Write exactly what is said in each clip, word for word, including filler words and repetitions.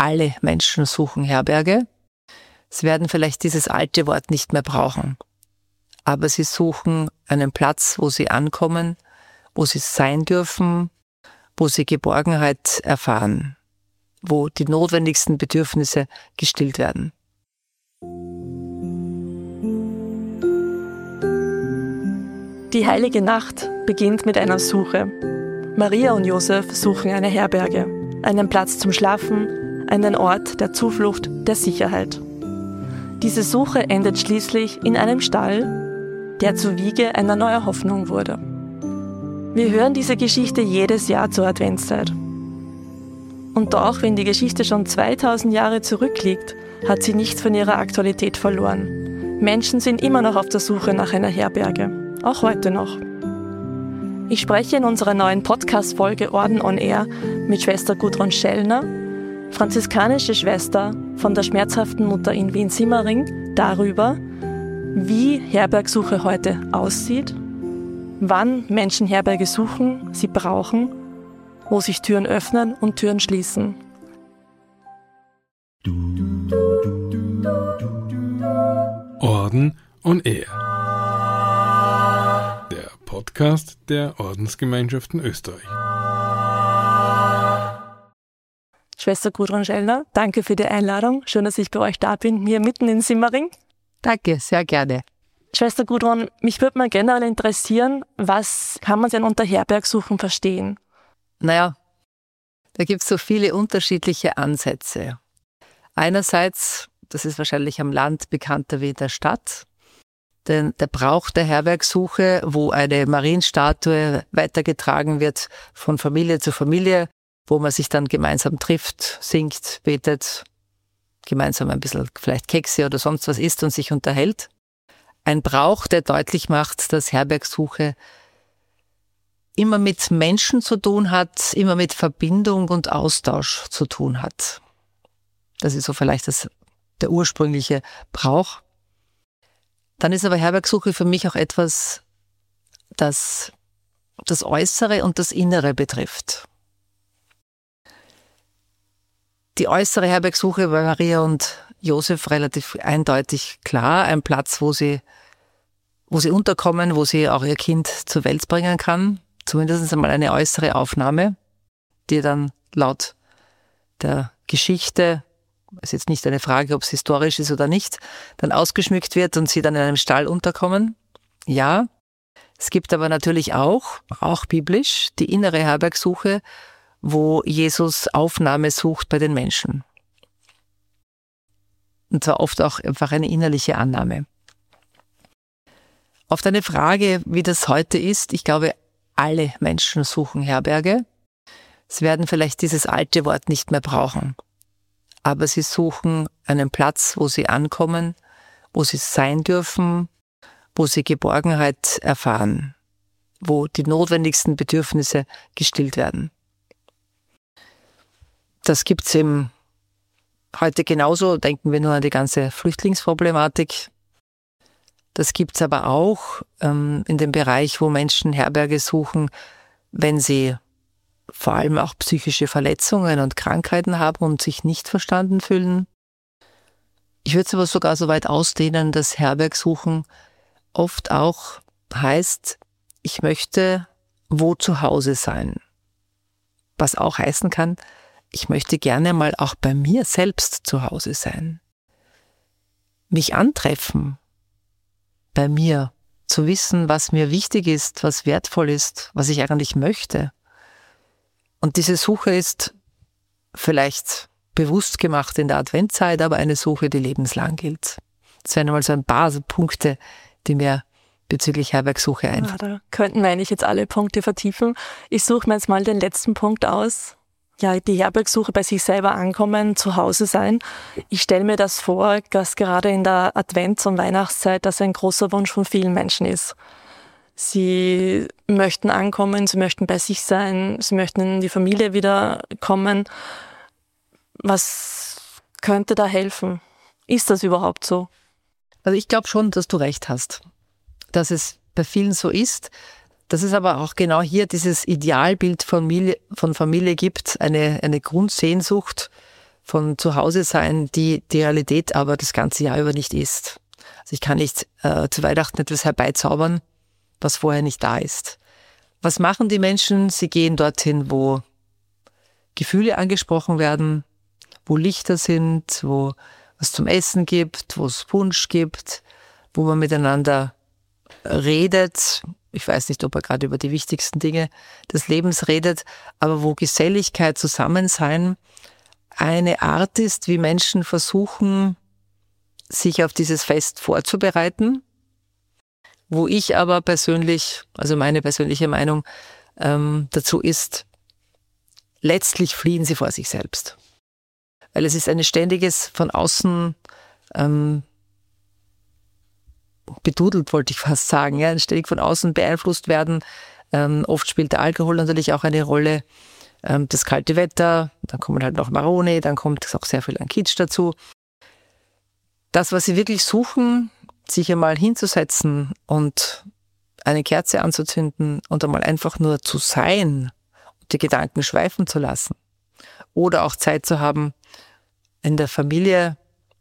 alle Menschen suchen Herberge. Sie werden vielleicht dieses alte Wort nicht mehr brauchen. Aber sie suchen einen Platz, wo sie ankommen, wo sie sein dürfen, wo sie Geborgenheit erfahren, wo die notwendigsten Bedürfnisse gestillt werden. Die heilige Nacht beginnt mit einer Suche. Maria und Josef suchen eine Herberge, einen Platz zum Schlafen, einen Ort der Zuflucht, der Sicherheit. Diese Suche endet schließlich in einem Stall, der zur Wiege einer neuen Hoffnung wurde. Wir hören diese Geschichte jedes Jahr zur Adventszeit. Und auch wenn die Geschichte schon zweitausend Jahre zurückliegt, hat sie nichts von ihrer Aktualität verloren. Menschen sind immer noch auf der Suche nach einer Herberge. Auch heute noch. Ich spreche in unserer neuen Podcast-Folge Orden on Air mit Schwester Gudrun Schellner, franziskanische Schwester von der Schmerzhaften Mutter in Wien-Simmering, darüber, wie Herbergsuche heute aussieht, wann Menschen Herberge suchen, sie brauchen, wo sich Türen öffnen und Türen schließen. Orden on Air. Der Podcast der Ordensgemeinschaften Österreich. Schwester Gudrun Schellner, danke für die Einladung. Schön, dass ich bei euch da bin, hier mitten in Simmering. Danke, sehr gerne. Schwester Gudrun, mich würde mal generell interessieren, was kann man denn unter Herbergsuchen verstehen? Naja, da gibt es so viele unterschiedliche Ansätze. Einerseits, das ist wahrscheinlich am Land bekannter wie in der Stadt, denn der Brauch der Herbergsuche, wo eine Marienstatue weitergetragen wird von Familie zu Familie, wo man sich dann gemeinsam trifft, singt, betet, gemeinsam ein bisschen vielleicht Kekse oder sonst was isst und sich unterhält. Ein Brauch, der deutlich macht, dass Herbergsuche immer mit Menschen zu tun hat, immer mit Verbindung und Austausch zu tun hat. Das ist so vielleicht das, der ursprüngliche Brauch. Dann ist aber Herbergsuche für mich auch etwas, das das Äußere und das Innere betrifft. Die äußere Herbergsuche bei Maria und Josef relativ eindeutig klar, ein Platz, wo sie, wo sie unterkommen, wo sie auch ihr Kind zur Welt bringen kann. Zumindest einmal eine äußere Aufnahme, die dann laut der Geschichte, ist jetzt nicht eine Frage, ob es historisch ist oder nicht, dann ausgeschmückt wird und sie dann in einem Stall unterkommen. Ja, es gibt aber natürlich auch, auch biblisch, die innere Herbergsuche, wo Jesus Aufnahme sucht bei den Menschen. Und zwar oft auch einfach eine innerliche Annahme. Auf deine Frage, wie das heute ist, ich glaube, alle Menschen suchen Herberge. Sie werden vielleicht dieses alte Wort nicht mehr brauchen. Aber sie suchen einen Platz, wo sie ankommen, wo sie sein dürfen, wo sie Geborgenheit erfahren, wo die notwendigsten Bedürfnisse gestillt werden. Das gibt es eben heute genauso, denken wir nur an die ganze Flüchtlingsproblematik. Das gibt es aber auch ähm, in dem Bereich, wo Menschen Herberge suchen, wenn sie vor allem auch psychische Verletzungen und Krankheiten haben und sich nicht verstanden fühlen. Ich würde es aber sogar so weit ausdehnen, dass Herbergsuchen oft auch heißt, ich möchte wo zu Hause sein. Was auch heißen kann, ich möchte gerne mal auch bei mir selbst zu Hause sein. Mich antreffen, bei mir, zu wissen, was mir wichtig ist, was wertvoll ist, was ich eigentlich möchte. Und diese Suche ist vielleicht bewusst gemacht in der Adventzeit, aber eine Suche, die lebenslang gilt. Das wären mal so ein paar Punkte, die mir bezüglich Herbergsuche einfallen. Ja, da könnten wir eigentlich jetzt alle Punkte vertiefen. Ich suche mir jetzt mal den letzten Punkt aus. Ja, die Herbergsuche bei sich selber ankommen, zu Hause sein. Ich stelle mir das vor, dass gerade in der Advents- und Weihnachtszeit das ein großer Wunsch von vielen Menschen ist. Sie möchten ankommen, sie möchten bei sich sein, sie möchten in die Familie wieder kommen. Was könnte da helfen? Ist das überhaupt so? Also ich glaube schon, dass du recht hast, dass es bei vielen so ist, dass es aber auch genau hier dieses Idealbild von Familie, von Familie gibt, eine, eine Grundsehnsucht von zu Hause sein, die die Realität aber das ganze Jahr über nicht ist. Also ich kann nicht äh, zu Weihnachten etwas herbeizaubern, was vorher nicht da ist. Was machen die Menschen? Sie gehen dorthin, wo Gefühle angesprochen werden, wo Lichter sind, wo es zum Essen gibt, wo es Punsch gibt, wo man miteinander redet. Ich weiß nicht, ob er gerade über die wichtigsten Dinge des Lebens redet, aber wo Geselligkeit, Zusammensein eine Art ist, wie Menschen versuchen, sich auf dieses Fest vorzubereiten, wo ich aber persönlich, also meine persönliche Meinung ähm, dazu ist, letztlich fliehen sie vor sich selbst. Weil es ist ein ständiges von außen ähm, bedudelt, wollte ich fast sagen, ja, ständig von außen beeinflusst werden. Ähm, oft spielt der Alkohol natürlich auch eine Rolle. Ähm, das kalte Wetter, dann kommen halt noch Maroni, dann kommt auch sehr viel an Kitsch dazu. Das, was sie wirklich suchen, sich einmal hinzusetzen und eine Kerze anzuzünden und einmal einfach nur zu sein und die Gedanken schweifen zu lassen. Oder auch Zeit zu haben, in der Familie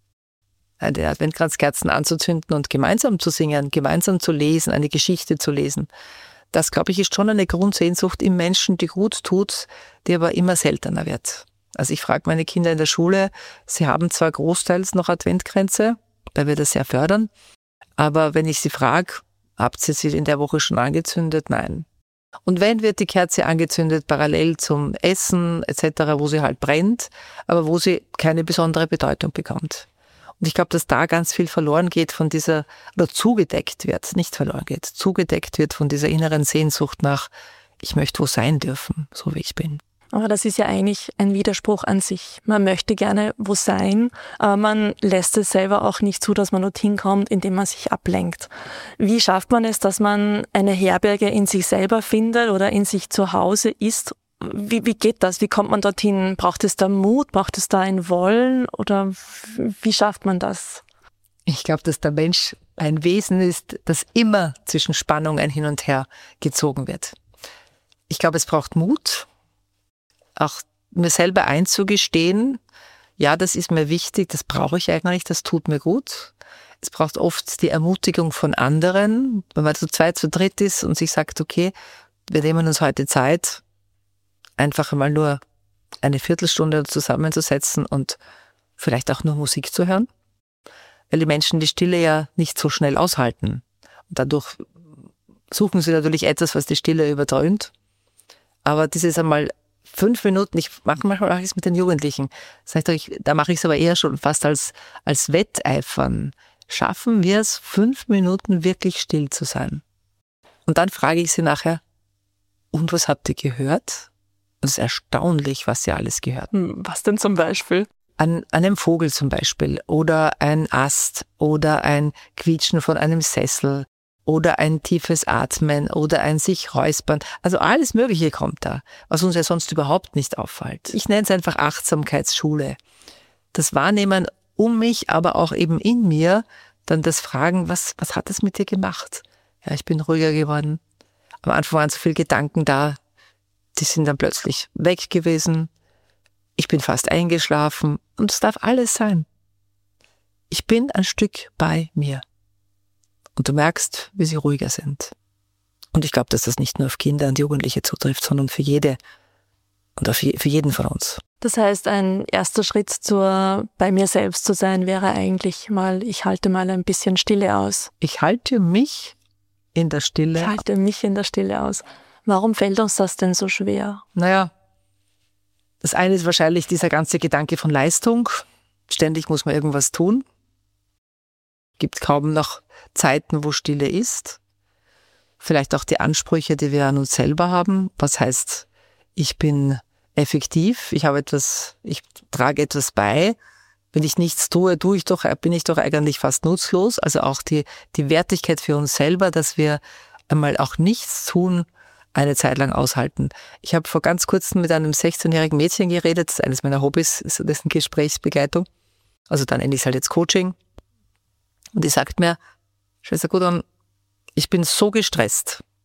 eine Adventkranzkerzen anzuzünden und gemeinsam zu singen, gemeinsam zu lesen, eine Geschichte zu lesen. Das, glaube ich, ist schon eine Grundsehnsucht im Menschen, die gut tut, die aber immer seltener wird. Also ich frage meine Kinder in der Schule, sie haben zwar großteils noch Adventkränze, weil wir das sehr fördern, aber wenn ich sie frage, habt ihr sie in der Woche schon angezündet? Nein. Und wenn, wird die Kerze angezündet parallel zum Essen et cetera, wo sie halt brennt, aber wo sie keine besondere Bedeutung bekommt. Und ich glaube, dass da ganz viel verloren geht von dieser, oder zugedeckt wird, nicht verloren geht, zugedeckt wird von dieser inneren Sehnsucht nach, ich möchte wo sein dürfen, so wie ich bin. Aber das ist ja eigentlich ein Widerspruch an sich. Man möchte gerne wo sein, aber man lässt es selber auch nicht zu, dass man dorthin kommt, indem man sich ablenkt. Wie schafft man es, dass man eine Herberge in sich selber findet oder in sich zu Hause ist? Wie, wie geht das? Wie kommt man dorthin? Braucht es da Mut? Braucht es da ein Wollen? Oder wie schafft man das? Ich glaube, dass der Mensch ein Wesen ist, das immer zwischen Spannungen hin und her gezogen wird. Ich glaube, es braucht Mut, auch mir selber einzugestehen, ja, das ist mir wichtig, das brauche ich eigentlich, das tut mir gut. Es braucht oft die Ermutigung von anderen, wenn man zu zweit, zu dritt ist und sich sagt, okay, wir nehmen uns heute Zeit, einfach mal nur eine Viertelstunde zusammenzusetzen und vielleicht auch nur Musik zu hören, weil die Menschen die Stille ja nicht so schnell aushalten. Und dadurch suchen sie natürlich etwas, was die Stille überdröhnt. Aber dieses einmal fünf Minuten, ich mache manchmal auch es mit den Jugendlichen, sag ich, da mache ich es aber eher schon fast als, als Wetteifern. Schaffen wir es, fünf Minuten wirklich still zu sein? Und dann frage ich sie nachher, und was habt ihr gehört? Und es ist erstaunlich, was sie alles gehört. Was denn zum Beispiel? An, an einem Vogel zum Beispiel oder ein Ast oder ein Quietschen von einem Sessel oder ein tiefes Atmen oder ein sich räuspern. Also alles Mögliche kommt da, was uns ja sonst überhaupt nicht auffällt. Ich nenne es einfach Achtsamkeitsschule. Das Wahrnehmen um mich, aber auch eben in mir, dann das Fragen, was, was hat es mit dir gemacht? Ja, ich bin ruhiger geworden. Am Anfang waren so viele Gedanken da, die sind dann plötzlich weg gewesen. Ich bin fast eingeschlafen und es darf alles sein. Ich bin ein Stück bei mir. Und du merkst, wie sie ruhiger sind. Und ich glaube, dass das nicht nur auf Kinder und Jugendliche zutrifft, sondern für jede und auf je, für jeden von uns. Das heißt, ein erster Schritt zur bei mir selbst zu sein, wäre eigentlich mal, ich halte mal ein bisschen Stille aus. Ich halte mich in der Stille. Ich halte mich in der Stille aus. Warum fällt uns das denn so schwer? Naja, das eine ist wahrscheinlich dieser ganze Gedanke von Leistung. Ständig muss man irgendwas tun. Gibt kaum noch Zeiten, wo Stille ist. Vielleicht auch die Ansprüche, die wir an uns selber haben. Was heißt, ich bin effektiv, ich habe etwas, ich trage etwas bei. Wenn ich nichts tue, tue ich doch, bin ich doch eigentlich fast nutzlos. Also auch die, die Wertigkeit für uns selber, dass wir einmal auch nichts tun, eine Zeit lang aushalten. Ich habe vor ganz kurzem mit einem sechzehnjährigen Mädchen geredet, das ist eines meiner Hobbys, ist dessen Gesprächsbegleitung. Also dann nenne ich es halt jetzt Coaching. Und die sagt mir, Schwester Gudrun, ich bin so gestresst.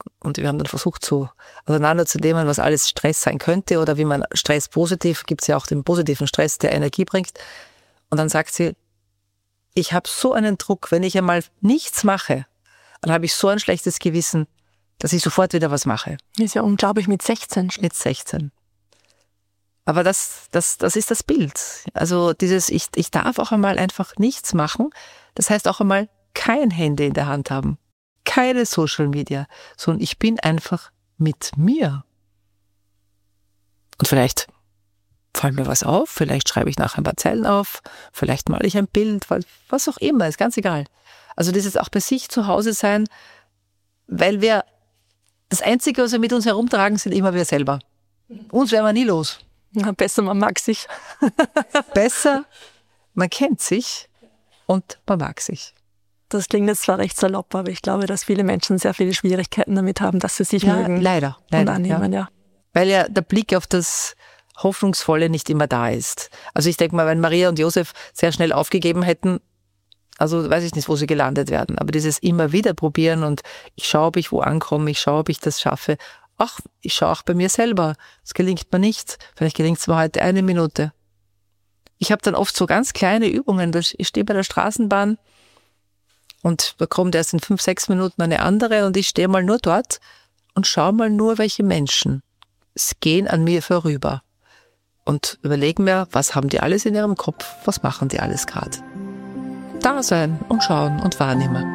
Und wir haben dann versucht, so auseinanderzunehmen, was alles Stress sein könnte oder wie man Stress positiv, gibt es ja auch den positiven Stress, der Energie bringt. Und dann sagt sie, ich habe so einen Druck, wenn ich einmal nichts mache, dann habe ich so ein schlechtes Gewissen, dass ich sofort wieder was mache. Ist ja unglaublich mit sechzehn. Mit sechzehn. Aber das, das, das ist das Bild. Also dieses, ich, ich darf auch einmal einfach nichts machen. Das heißt auch einmal kein Handy in der Hand haben. Keine Social Media, sondern ich bin einfach mit mir. Und vielleicht fällt mir was auf, vielleicht schreibe ich nachher ein paar Zeilen auf, vielleicht male ich ein Bild, was auch immer, ist ganz egal. Also dieses auch bei sich zu Hause sein, weil wir, das Einzige, was wir mit uns herumtragen, sind immer wir selber. Uns werden wir nie los. Na, besser, man mag sich. Besser, man kennt sich und man mag sich. Das klingt jetzt zwar recht salopp, aber ich glaube, dass viele Menschen sehr viele Schwierigkeiten damit haben, dass sie sich ja, mögen. Leider, leider. Und annehmen, ja. ja. Weil ja der Blick auf das Hoffnungsvolle nicht immer da ist. Also ich denke mal, wenn Maria und Josef sehr schnell aufgegeben hätten, also weiß ich nicht, wo sie gelandet werden, aber dieses immer wieder probieren und ich schaue, ob ich wo ankomme, ich schaue, ob ich das schaffe. Ach, ich schaue auch bei mir selber. Es gelingt mir nicht. Vielleicht gelingt es mir heute eine Minute. Ich habe dann oft so ganz kleine Übungen. Ich stehe bei der Straßenbahn und da kommt erst in fünf, sechs Minuten eine andere und ich stehe mal nur dort und schaue mal nur, welche Menschen es gehen an mir vorüber. Und überlege mir, was haben die alles in ihrem Kopf, was machen die alles gerade. Da sein und schauen und wahrnehmen.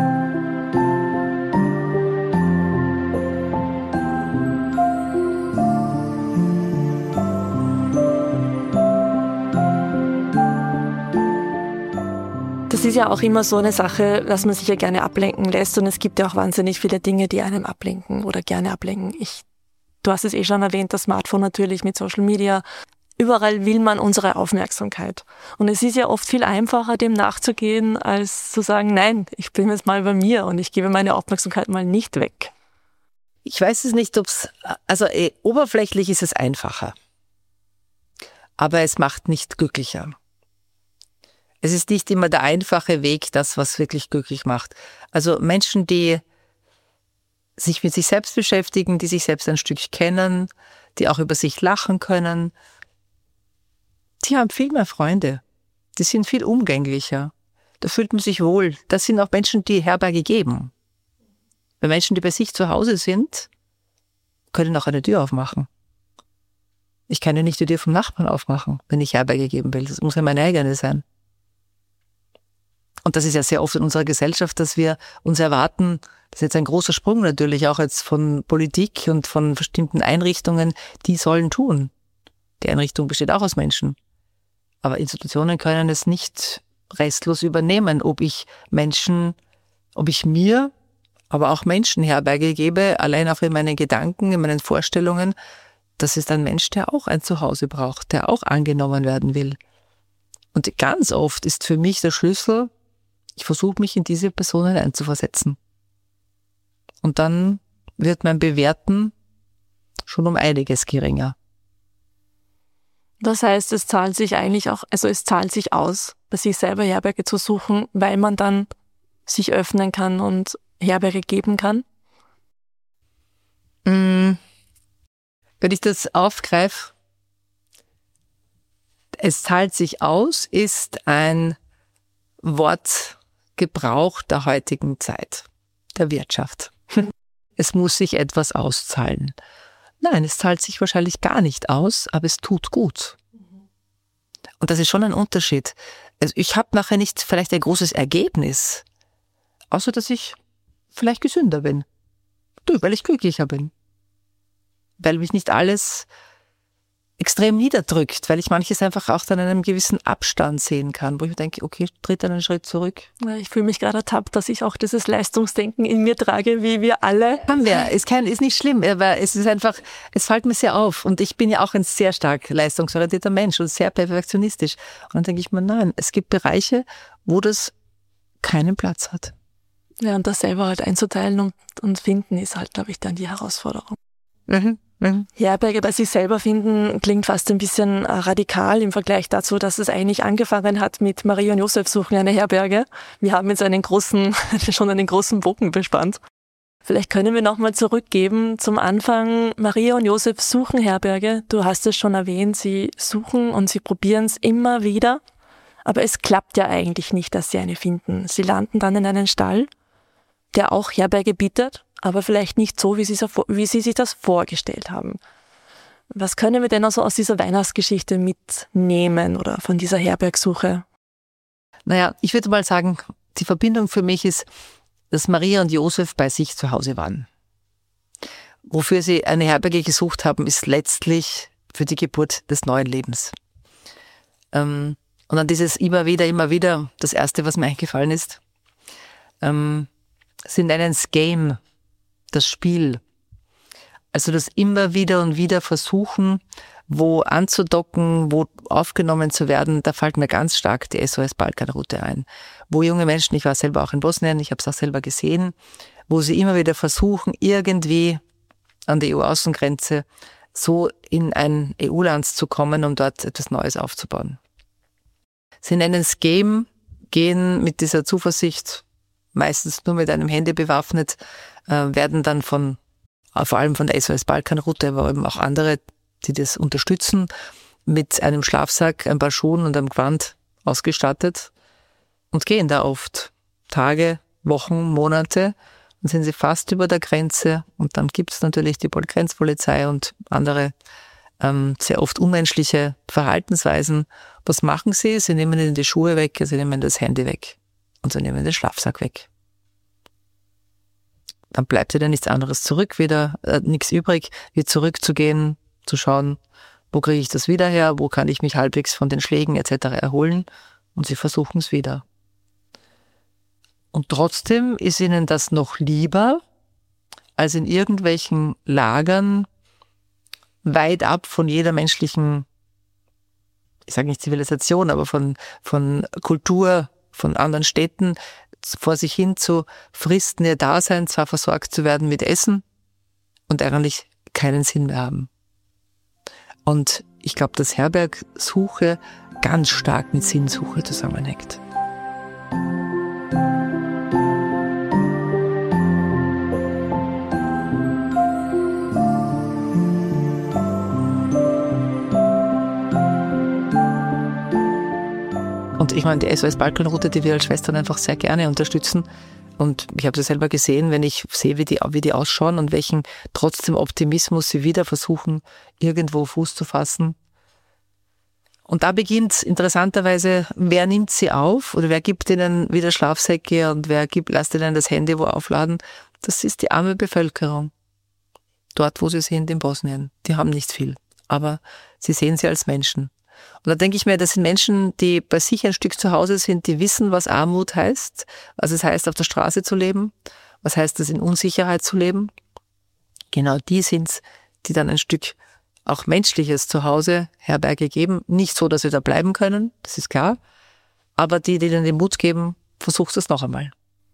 Das ist ja auch immer so eine Sache, dass man sich ja gerne ablenken lässt und es gibt ja auch wahnsinnig viele Dinge, die einem ablenken oder gerne ablenken. Ich, du hast es eh schon erwähnt, das Smartphone natürlich mit Social Media. Überall will man unsere Aufmerksamkeit. Und es ist ja oft viel einfacher, dem nachzugehen, als zu sagen, nein, ich bin jetzt mal bei mir und ich gebe meine Aufmerksamkeit mal nicht weg. Ich weiß es nicht, ob es, also eh, oberflächlich ist es einfacher. Aber es macht nicht glücklicher. Es ist nicht immer der einfache Weg, das, was wirklich glücklich macht. Also Menschen, die sich mit sich selbst beschäftigen, die sich selbst ein Stück kennen, die auch über sich lachen können, die haben viel mehr Freunde. Die sind viel umgänglicher. Da fühlt man sich wohl. Das sind auch Menschen, die Herberge geben. Weil Menschen, die bei sich zu Hause sind, können auch eine Tür aufmachen. Ich kann ja nicht die Tür vom Nachbarn aufmachen, wenn ich Herberge geben will. Das muss ja meine eigene sein. Und das ist ja sehr oft in unserer Gesellschaft, dass wir uns erwarten, das ist jetzt ein großer Sprung natürlich auch jetzt von Politik und von bestimmten Einrichtungen, die sollen tun. Die Einrichtung besteht auch aus Menschen. Aber Institutionen können es nicht restlos übernehmen, ob ich Menschen, ob ich mir, aber auch Menschen Herberge gebe, allein auch in meinen Gedanken, in meinen Vorstellungen. Das ist ein Mensch, der auch ein Zuhause braucht, der auch angenommen werden will. Und ganz oft ist für mich der Schlüssel, ich versuche mich in diese Personen einzuversetzen. Und dann wird mein Bewerten schon um einiges geringer. Das heißt, es zahlt sich eigentlich auch, also es zahlt sich aus, bei sich selber Herberge zu suchen, weil man dann sich öffnen kann und Herberge geben kann? Wenn ich das aufgreife, es zahlt sich aus, ist ein Wortgebrauch der heutigen Zeit, der Wirtschaft. Es muss sich etwas auszahlen. Nein, es zahlt sich wahrscheinlich gar nicht aus, aber es tut gut. Und das ist schon ein Unterschied. Also ich habe nachher nicht vielleicht ein großes Ergebnis, außer dass ich vielleicht gesünder bin. Du, weil ich glücklicher bin. Weil mich nicht alles extrem niederdrückt, weil ich manches einfach auch dann in einem gewissen Abstand sehen kann, wo ich denke, okay, tritt einen Schritt zurück. Ich fühle mich gerade ertappt, dass ich auch dieses Leistungsdenken in mir trage, wie wir alle. Haben wir. Ist, kein, ist nicht schlimm, aber es ist einfach, es fällt mir sehr auf. Und ich bin ja auch ein sehr stark leistungsorientierter Mensch und sehr perfektionistisch. Und dann denke ich mir, nein, es gibt Bereiche, wo das keinen Platz hat. Ja, und das selber halt einzuteilen und, und finden, ist halt, glaube ich, dann die Herausforderung. Mhm. Mhm. Herberge bei sich selber finden klingt fast ein bisschen radikal im Vergleich dazu, dass es eigentlich angefangen hat mit Maria und Josef suchen eine Herberge. Wir haben jetzt einen großen, schon einen großen Bogen bespannt. Vielleicht können wir nochmal zurückgeben zum Anfang. Maria und Josef suchen Herberge. Du hast es schon erwähnt, sie suchen und sie probieren es immer wieder. Aber es klappt ja eigentlich nicht, dass sie eine finden. Sie landen dann in einen Stall, der auch Herberge bietet, aber vielleicht nicht so, wie sie, wie sie sich das vorgestellt haben. Was können wir denn also aus dieser Weihnachtsgeschichte mitnehmen oder von dieser Herbergsuche? Naja, ich würde mal sagen, die Verbindung für mich ist, dass Maria und Josef bei sich zu Hause waren. Wofür sie eine Herberge gesucht haben, ist letztlich für die Geburt des neuen Lebens. Ähm, und dann dieses immer wieder, immer wieder, das Erste, was mir eingefallen ist, ähm, sie nennen es Game, das Spiel. Also das immer wieder und wieder versuchen, wo anzudocken, wo aufgenommen zu werden, da fällt mir ganz stark die S O S-Balkanroute ein. Wo junge Menschen, ich war selber auch in Bosnien, ich habe es auch selber gesehen, wo sie immer wieder versuchen, irgendwie an die E U-Außengrenze so in ein E U-Land zu kommen, um dort etwas Neues aufzubauen. Sie nennen es Game, gehen mit dieser Zuversicht, meistens nur mit einem Handy bewaffnet, äh, werden dann von, vor allem von der S O S-Balkanroute, aber eben auch andere, die das unterstützen, mit einem Schlafsack, ein paar Schuhen und einem Gewand ausgestattet und gehen da oft Tage, Wochen, Monate und sind sie fast über der Grenze und dann gibt es natürlich die Grenzpolizei und andere ähm, sehr oft unmenschliche Verhaltensweisen. Was machen sie? Sie nehmen ihnen die Schuhe weg, sie nehmen das Handy weg und sie nehmen den Schlafsack weg. Dann bleibt ihnen nichts anderes zurück, wieder äh, nichts übrig, wie zurückzugehen, zu schauen, wo kriege ich das wieder her, wo kann ich mich halbwegs von den Schlägen et cetera erholen und sie versuchen es wieder. Und trotzdem ist ihnen das noch lieber, als in irgendwelchen Lagern weit ab von jeder menschlichen, ich sage nicht Zivilisation, aber von, von Kultur, von anderen Städten, vor sich hin zu fristen, ihr Dasein, zwar versorgt zu werden mit Essen und eigentlich keinen Sinn mehr haben. Und ich glaube, dass Herbergsuche ganz stark mit Sinnsuche zusammenhängt. Und ich meine, die S O S-Balkanroute, die wir als Schwestern einfach sehr gerne unterstützen. Und ich habe sie selber gesehen, wenn ich sehe, wie die, wie die ausschauen und welchen trotzdem Optimismus sie wieder versuchen, irgendwo Fuß zu fassen. Und da beginnt interessanterweise, wer nimmt sie auf oder wer gibt ihnen wieder Schlafsäcke und wer gibt, lässt ihnen das Handy wo aufladen. Das ist die arme Bevölkerung. Dort, wo sie sind, in Bosnien. Die haben nicht viel, aber sie sehen sie als Menschen. Und da denke ich mir, das sind Menschen, die bei sich ein Stück zu Hause sind, die wissen, was Armut heißt, was es heißt, auf der Straße zu leben, was heißt es, in Unsicherheit zu leben. Genau die sind's, die dann ein Stück auch menschliches Zuhause, Herberge geben. Nicht so, dass wir da bleiben können, das ist klar, aber die, die dann den Mut geben, versucht es noch einmal.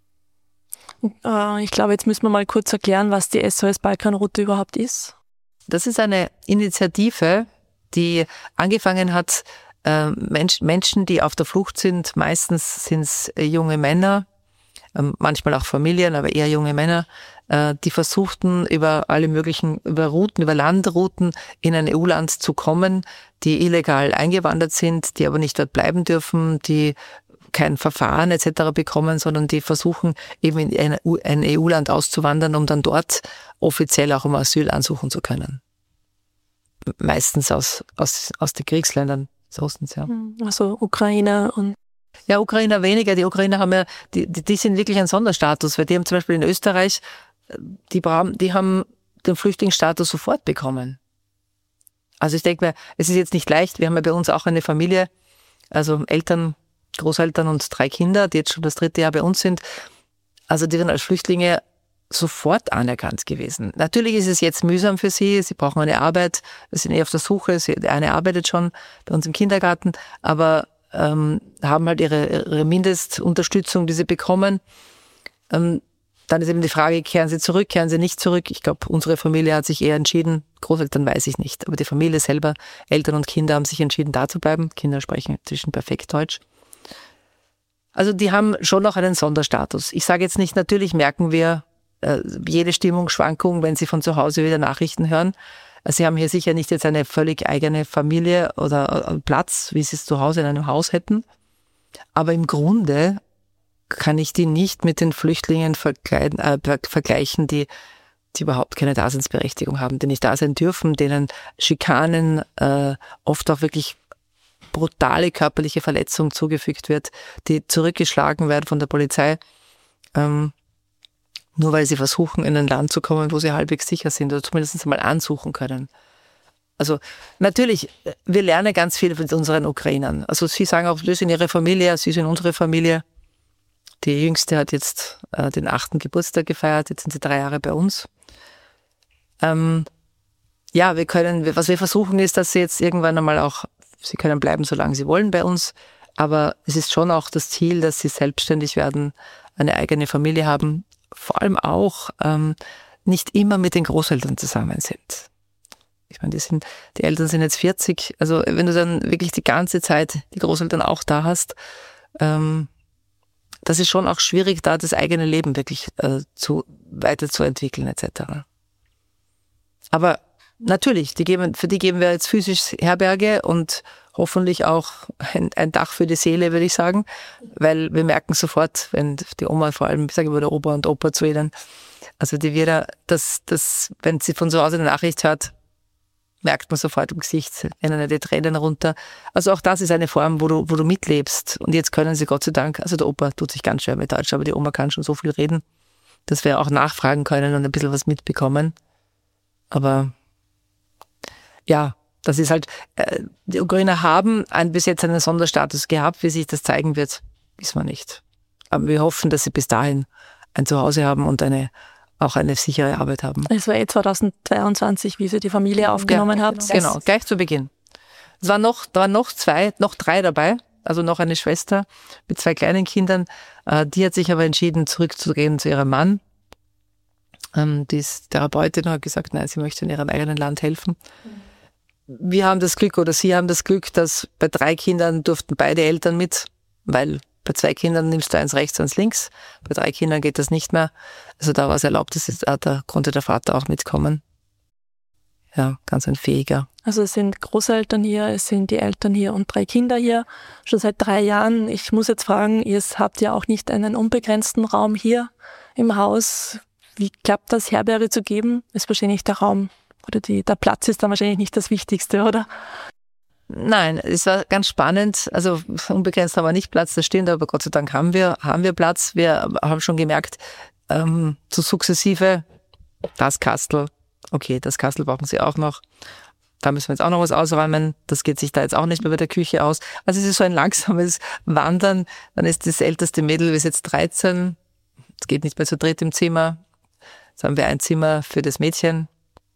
Ich glaube, jetzt müssen wir mal kurz erklären, was die S O S-Balkanroute überhaupt ist. Das ist eine Initiative, die angefangen hat, äh, Mensch, Menschen, die auf der Flucht sind, meistens sind es junge Männer, äh, manchmal auch Familien, aber eher junge Männer, äh, die versuchten über alle möglichen, über Routen, über Landrouten in ein E U-Land zu kommen, die illegal eingewandert sind, die aber nicht dort bleiben dürfen, die kein Verfahren et cetera bekommen, sondern die versuchen eben in ein E U-Land auszuwandern, um dann dort offiziell auch um Asyl ansuchen zu können. Meistens aus, aus, aus den Kriegsländern des Ostens, ja. Also Ukraine und... Ja, Ukrainer weniger. Die Ukrainer haben ja, die, die, die sind wirklich ein Sonderstatus, weil die haben zum Beispiel in Österreich, die, die haben den Flüchtlingsstatus sofort bekommen. Also ich denke mir, es ist jetzt nicht leicht. Wir haben ja bei uns auch eine Familie, also Eltern, Großeltern und drei Kinder, die jetzt schon das dritte Jahr bei uns sind. Also die sind als Flüchtlinge sofort anerkannt gewesen. Natürlich ist es jetzt mühsam für sie, sie brauchen eine Arbeit, sie sind eh auf der Suche, sie, der eine arbeitet schon bei uns im Kindergarten, aber ähm, haben halt ihre, ihre Mindestunterstützung, die sie bekommen. Ähm, dann ist eben die Frage, kehren sie zurück, kehren sie nicht zurück? Ich glaube, unsere Familie hat sich eher entschieden, Großeltern weiß ich nicht, aber die Familie selber, Eltern und Kinder haben sich entschieden, da zu bleiben. Kinder sprechen inzwischen perfekt Deutsch. Also die haben schon noch einen Sonderstatus. Ich sage jetzt nicht, natürlich merken wir, äh, jede Stimmungsschwankung, wenn sie von zu Hause wieder Nachrichten hören. Also sie haben hier sicher nicht jetzt eine völlig eigene Familie oder äh, Platz, wie sie es zu Hause in einem Haus hätten. Aber im Grunde kann ich die nicht mit den Flüchtlingen vergleichen, äh, vergleichen, die, die überhaupt keine Daseinsberechtigung haben, die nicht da sein dürfen, denen Schikanen, äh, oft auch wirklich brutale körperliche Verletzung zugefügt wird, die zurückgeschlagen werden von der Polizei, ähm, nur weil sie versuchen, in ein Land zu kommen, wo sie halbwegs sicher sind oder zumindest mal ansuchen können. Also natürlich, wir lernen ganz viel von unseren Ukrainern. Also sie sagen auch, sie sind ihre Familie, sie sind unsere Familie. Die Jüngste hat jetzt äh, den achten Geburtstag gefeiert, jetzt sind sie drei Jahre bei uns. Ähm, ja, wir können, was wir versuchen ist, dass sie jetzt irgendwann einmal auch, sie können bleiben, solange sie wollen bei uns, aber es ist schon auch das Ziel, dass sie selbstständig werden, eine eigene Familie haben, vor allem auch ähm, nicht immer mit den Großeltern zusammen sind. Ich meine, die, sind, die Eltern sind jetzt vierzig, also wenn du dann wirklich die ganze Zeit die Großeltern auch da hast, ähm, das ist schon auch schwierig, da das eigene Leben wirklich äh, zu, weiterzuentwickeln et cetera. Aber natürlich, die geben, für die geben wir jetzt physisch Herberge und hoffentlich auch ein, ein Dach für die Seele, würde ich sagen, weil wir merken sofort, wenn die Oma, vor allem, ich sage immer der Opa und Opa zu ihnen, also die Vera, dass, dass, wenn sie von zu Hause eine Nachricht hört, merkt man sofort im Gesicht, rennen die Tränen runter. Also auch das ist eine Form, wo du, wo du mitlebst. Und jetzt können sie Gott sei Dank, also der Opa tut sich ganz schwer mit Deutsch, aber die Oma kann schon so viel reden, dass wir auch nachfragen können und ein bisschen was mitbekommen. Aber ja, das ist halt, äh, die Ukrainer haben ein, bis jetzt einen Sonderstatus gehabt. Wie sich das zeigen wird, wissen wir nicht. Aber wir hoffen, dass sie bis dahin ein Zuhause haben und eine auch eine sichere Arbeit haben. Es war eh zweitausendzweiundzwanzig, wie Sie die Familie aufgenommen ja, habt. Genau, gleich zu Beginn. Es waren noch, da waren noch zwei, noch drei dabei, also noch eine Schwester mit zwei kleinen Kindern. Die hat sich aber entschieden, zurückzugehen zu ihrem Mann. Die ist Therapeutin und hat gesagt, nein, sie möchte in ihrem eigenen Land helfen. Wir haben das Glück, oder sie haben das Glück, dass bei drei Kindern durften beide Eltern mit, weil bei zwei Kindern nimmst du eins rechts, eins links. Bei drei Kindern geht das nicht mehr. Also da war es erlaubt, dass da konnte der Vater auch mitkommen. Ja, ganz ein fähiger. Also es sind Großeltern hier, es sind die Eltern hier und drei Kinder hier, schon seit drei Jahren. Ich muss jetzt fragen, ihr habt ja auch nicht einen unbegrenzten Raum hier im Haus. Wie klappt das, Herberge zu geben? Ist wahrscheinlich der Raum oder die, der Platz ist dann wahrscheinlich nicht das Wichtigste, oder? Nein, es war ganz spannend. Also unbegrenzt haben wir nicht Platz, das stimmt, aber Gott sei Dank haben wir, haben wir Platz. Wir haben schon gemerkt, ähm, zu sukzessive, das Kastel, okay, das Kastel brauchen sie auch noch. Da müssen wir jetzt auch noch was ausräumen. Das geht sich da jetzt auch nicht mehr bei der Küche aus. Also es ist so ein langsames Wandern. Dann ist das älteste Mädel, ist jetzt dreizehn. Es geht nicht mehr zu dritt im Zimmer. Jetzt haben wir ein Zimmer für das Mädchen.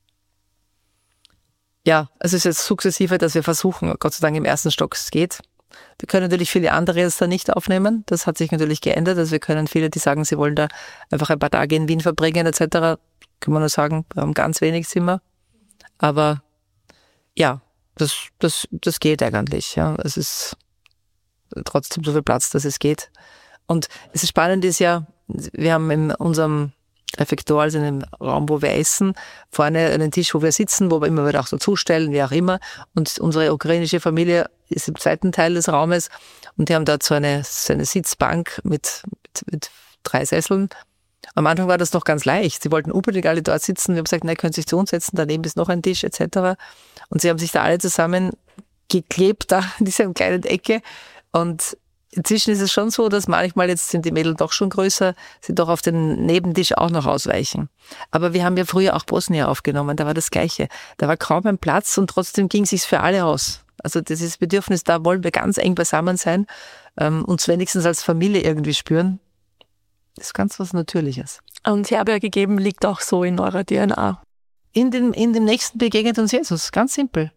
Ja, also es ist jetzt sukzessive, dass wir versuchen, Gott sei Dank im ersten Stock es geht. Wir können natürlich viele andere jetzt da nicht aufnehmen. Das hat sich natürlich geändert. Also wir können viele, die sagen, sie wollen da einfach ein paar Tage in Wien verbringen et cetera. Können wir nur sagen, wir haben ganz wenig Zimmer. Aber ja, das, das, das geht eigentlich. Ja, es ist trotzdem so viel Platz, dass es geht. Und es ist spannend ist ja, wir haben in unserem Refektor, also in dem Raum, wo wir essen, vorne einen Tisch, wo wir sitzen, wo wir immer wieder auch dazustellen, wie auch immer. Und unsere ukrainische Familie ist im zweiten Teil des Raumes und die haben dort so eine, so eine Sitzbank mit, mit, mit drei Sesseln. Am Anfang war das noch ganz leicht. Sie wollten unbedingt alle dort sitzen. Wir haben gesagt, nein, können Sie sich zu uns setzen, daneben ist noch ein Tisch et cetera. Und sie haben sich da alle zusammen geklebt, da in dieser kleinen Ecke. Und inzwischen ist es schon so, dass manchmal, jetzt sind die Mädel doch schon größer, sie doch auf den Nebentisch auch noch ausweichen. Aber wir haben ja früher auch Bosnier aufgenommen, da war das Gleiche. Da war kaum ein Platz und trotzdem ging es sich für alle aus. Also dieses Bedürfnis, da wollen wir ganz eng beisammen sein, ähm, uns wenigstens als Familie irgendwie spüren. Das ist ganz was Natürliches. Und Herberge geben liegt auch so in eurer D N A. In dem, in dem Nächsten begegnet uns Jesus, ganz simpel.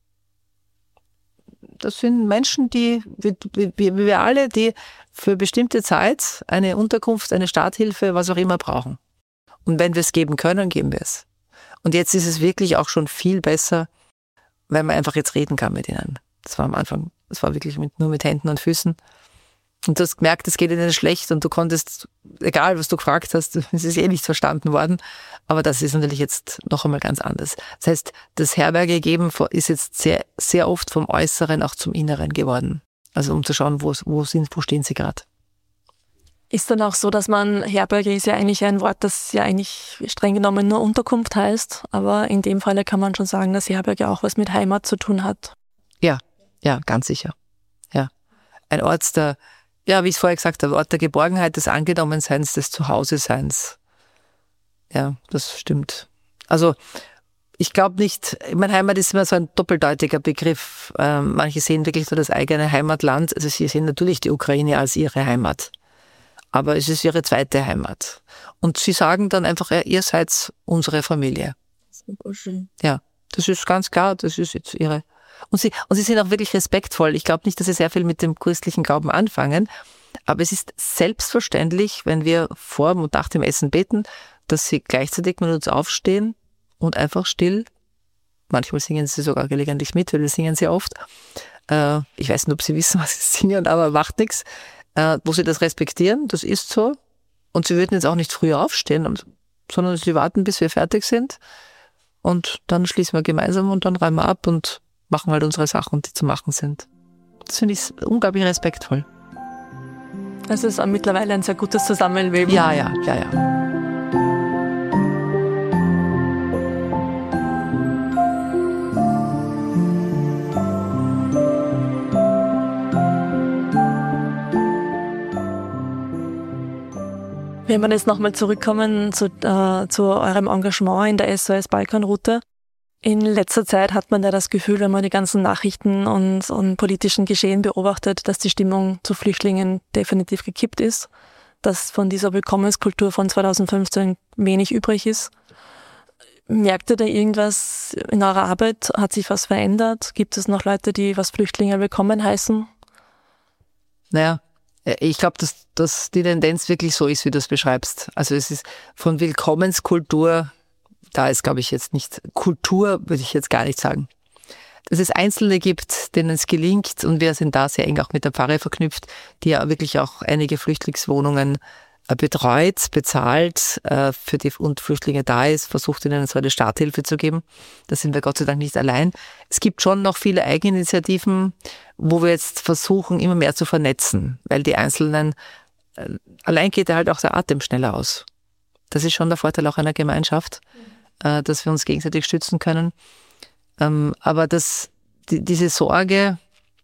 Das sind Menschen, die, wie, wie, wie wir alle, die für bestimmte Zeit eine Unterkunft, eine Starthilfe, was auch immer brauchen. Und wenn wir es geben können, geben wir es. Und jetzt ist es wirklich auch schon viel besser, weil man einfach jetzt reden kann mit ihnen. Das war am Anfang, das war wirklich mit, nur mit Händen und Füßen. Und du hast gemerkt, es geht ihnen schlecht und du konntest, egal was du gefragt hast, es ist eh nicht verstanden worden. Aber das ist natürlich jetzt noch einmal ganz anders. Das heißt, das Herberge geben ist jetzt sehr, sehr oft vom Äußeren auch zum Inneren geworden. Also um zu schauen, wo, wo, sind, wo stehen sie gerade. Ist dann auch so, dass man, Herberge ist ja eigentlich ein Wort, das ja eigentlich streng genommen nur Unterkunft heißt, aber in dem Falle kann man schon sagen, dass Herberge auch was mit Heimat zu tun hat. Ja, ja, ganz sicher. Ja. Ein Ort der, ja, wie ich es vorher gesagt habe, Ort der Geborgenheit, des Angenommenseins, des Zuhause-Seins. Ja, das stimmt. Also ich glaube nicht, meine Heimat ist immer so ein doppeldeutiger Begriff. Ähm, manche sehen wirklich so das eigene Heimatland, also sie sehen natürlich die Ukraine als ihre Heimat. Aber es ist ihre zweite Heimat. Und sie sagen dann einfach, ja, ihr seid unsere Familie. Super schön. Ja, das ist ganz klar, das ist jetzt ihre. Und sie, und sie sind auch wirklich respektvoll. Ich glaube nicht, dass sie sehr viel mit dem christlichen Glauben anfangen, aber es ist selbstverständlich, wenn wir vor und nach dem Essen beten, dass sie gleichzeitig mit uns aufstehen und einfach still, manchmal singen sie sogar gelegentlich mit, weil wir singen sehr oft. Äh, ich weiß nicht, ob sie wissen, was sie singen, aber macht nichts. Äh, wo sie das respektieren, das ist so. Und sie würden jetzt auch nicht früher aufstehen, sondern sie warten, bis wir fertig sind. Und dann schließen wir gemeinsam und dann räumen wir ab und machen halt unsere Sachen, die zu machen sind. Das finde ich unglaublich respektvoll. Es ist mittlerweile ein sehr gutes Zusammenleben. Ja, ja, ja, ja. Wenn wir jetzt nochmal zurückkommen zu, äh, zu eurem Engagement in der S O S Balkanroute. In letzter Zeit hat man da das Gefühl, wenn man die ganzen Nachrichten und, und politischen Geschehen beobachtet, dass die Stimmung zu Flüchtlingen definitiv gekippt ist, dass von dieser Willkommenskultur von zweitausendfünfzehn wenig übrig ist. Merkt ihr da irgendwas in eurer Arbeit? Hat sich was verändert? Gibt es noch Leute, die was Flüchtlinge willkommen heißen? Naja, ich glaube, dass, dass die Tendenz wirklich so ist, wie du es beschreibst. Also es ist von Willkommenskultur, da ist, glaube ich, jetzt nicht, Kultur würde ich jetzt gar nicht sagen. Dass es Einzelne gibt, denen es gelingt, und wir sind da sehr eng auch mit der Pfarre verknüpft, die ja wirklich auch einige Flüchtlingswohnungen betreut, bezahlt, äh, für die und Flüchtlinge da ist, versucht ihnen so eine Starthilfe zu geben. Da sind wir Gott sei Dank nicht allein. Es gibt schon noch viele Eigeninitiativen, wo wir jetzt versuchen, immer mehr zu vernetzen, weil die Einzelnen, äh, allein geht ja halt auch der Atem schneller aus. Das ist schon der Vorteil auch einer Gemeinschaft, äh, dass wir uns gegenseitig stützen können. Ähm, aber das, die, diese Sorge,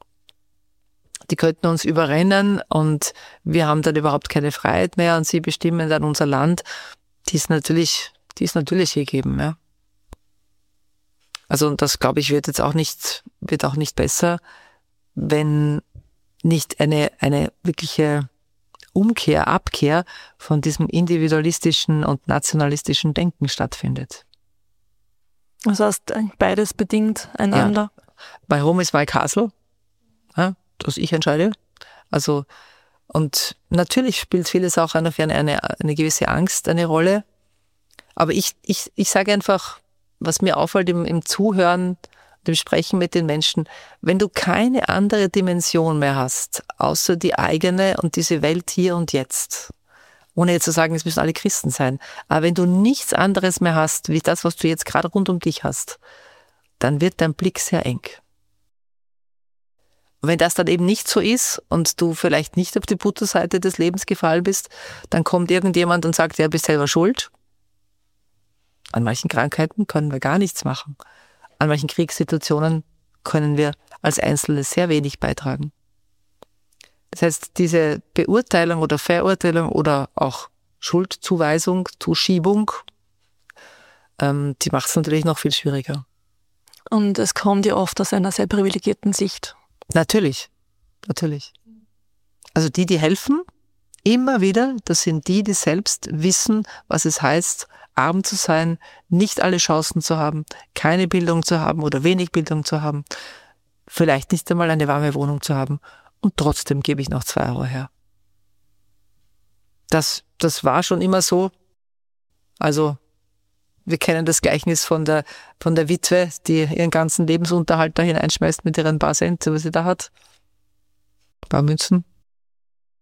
die könnten uns überrennen und wir haben dann überhaupt keine Freiheit mehr und sie bestimmen dann unser Land, die ist natürlich, die ist natürlich gegeben, ja. Also, und das, glaube ich, wird jetzt auch nicht, wird auch nicht besser, wenn nicht eine, eine wirkliche Umkehr, Abkehr von diesem individualistischen und nationalistischen Denken stattfindet. Das heißt, beides bedingt einander. Ja. My home is my castle. Ja, dass ich entscheide. Also, und natürlich spielt vieles auch eine, eine, eine gewisse Angst eine Rolle. Aber ich, ich, ich sage einfach, was mir auffällt im, im Zuhören, dem Sprechen mit den Menschen, wenn du keine andere Dimension mehr hast, außer die eigene und diese Welt hier und jetzt, ohne jetzt zu sagen, es müssen alle Christen sein, aber wenn du nichts anderes mehr hast, wie das, was du jetzt gerade rund um dich hast, dann wird dein Blick sehr eng. Und wenn das dann eben nicht so ist und du vielleicht nicht auf die Butterseite des Lebens gefallen bist, dann kommt irgendjemand und sagt, ja, bist selber schuld. An manchen Krankheiten können wir gar nichts machen. An manchen Kriegssituationen können wir als Einzelne sehr wenig beitragen. Das heißt, diese Beurteilung oder Verurteilung oder auch Schuldzuweisung, Zuschiebung, ähm, die macht es natürlich noch viel schwieriger. Und es kommt ja oft aus einer sehr privilegierten Sicht. Natürlich, natürlich. Also die, die helfen, immer wieder, das sind die, die selbst wissen, was es heißt, arm zu sein, nicht alle Chancen zu haben, keine Bildung zu haben oder wenig Bildung zu haben, vielleicht nicht einmal eine warme Wohnung zu haben und trotzdem gebe ich noch zwei Euro her. Das, das war schon immer so. Also wir kennen das Gleichnis von der, von der Witwe, die ihren ganzen Lebensunterhalt da hineinschmeißt mit ihren paar Cent, was sie da hat. Ein paar Münzen.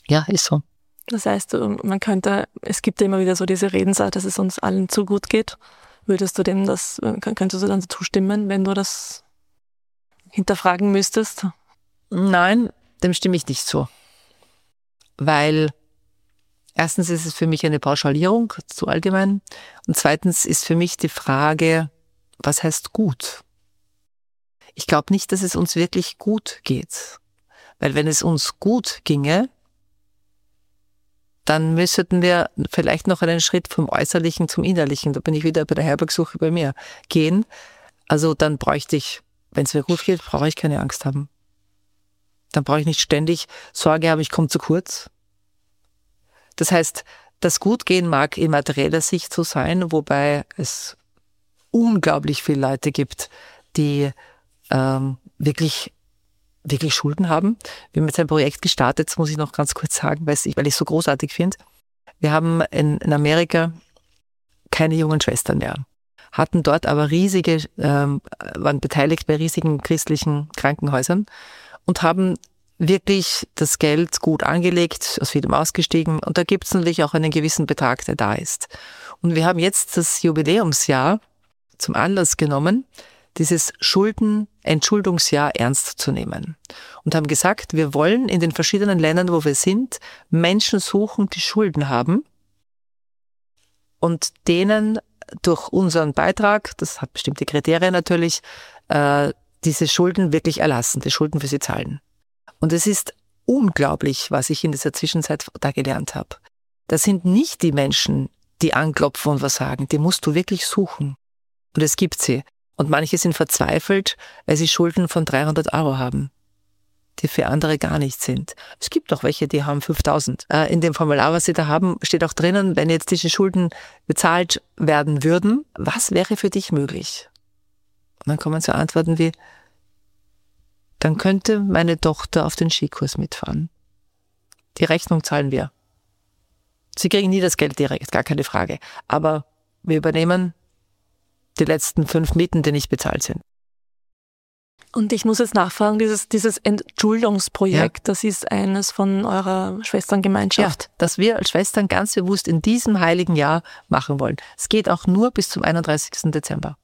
Ja, ist so. Das heißt, man könnte, es gibt ja immer wieder so diese Redensart, dass es uns allen zu gut geht. Würdest du dem das, könntest du dann zustimmen, wenn du das hinterfragen müsstest? Nein, dem stimme ich nicht zu. Weil erstens ist es für mich eine Pauschalierung, zu allgemein. Und zweitens ist für mich die Frage, was heißt gut? Ich glaube nicht, dass es uns wirklich gut geht. Weil wenn es uns gut ginge, dann müssten wir vielleicht noch einen Schritt vom Äußerlichen zum Innerlichen, da bin ich wieder bei der Herbergsuche bei mir, gehen. Also dann bräuchte ich, wenn es mir gut geht, brauche ich keine Angst haben. Dann brauche ich nicht ständig Sorge haben, ich komme zu kurz. Das heißt, das Gutgehen mag in materieller Sicht so sein, wobei es unglaublich viele Leute gibt, die ähm, wirklich wirklich Schulden haben. Wir haben jetzt ein Projekt gestartet, das muss ich noch ganz kurz sagen, weil ich weil ich es so großartig finde. Wir haben in, in Amerika keine jungen Schwestern mehr, hatten dort aber riesige, ähm, waren beteiligt bei riesigen christlichen Krankenhäusern und haben wirklich das Geld gut angelegt, aus vielem ausgestiegen und da gibt es natürlich auch einen gewissen Betrag, der da ist. Und wir haben jetzt das Jubiläumsjahr zum Anlass genommen, dieses Schulden-Entschuldungsjahr ernst zu nehmen. Und haben gesagt, wir wollen in den verschiedenen Ländern, wo wir sind, Menschen suchen, die Schulden haben und denen durch unseren Beitrag, das hat bestimmte Kriterien natürlich, äh, diese Schulden wirklich erlassen, die Schulden für sie zahlen. Und es ist unglaublich, was ich in dieser Zwischenzeit da gelernt habe. Das sind nicht die Menschen, die anklopfen und was sagen, die musst du wirklich suchen. Und es gibt sie. Und manche sind verzweifelt, weil sie Schulden von dreihundert Euro haben, die für andere gar nicht sind. Es gibt auch welche, die haben fünftausend. Äh, in dem Formular, was sie da haben, steht auch drinnen, wenn jetzt diese Schulden bezahlt werden würden, was wäre für dich möglich? Und dann kommen so Antworten wie, dann könnte meine Tochter auf den Skikurs mitfahren. Die Rechnung zahlen wir. Sie kriegen nie das Geld direkt, gar keine Frage. Aber wir übernehmen die letzten fünf Mieten, die nicht bezahlt sind. Und ich muss jetzt nachfragen, dieses, dieses Entschuldungsprojekt, ja. Das ist eines von eurer Schwesterngemeinschaft. Ja, das wir als Schwestern ganz bewusst in diesem heiligen Jahr machen wollen. Es geht auch nur bis zum einunddreißigsten Dezember.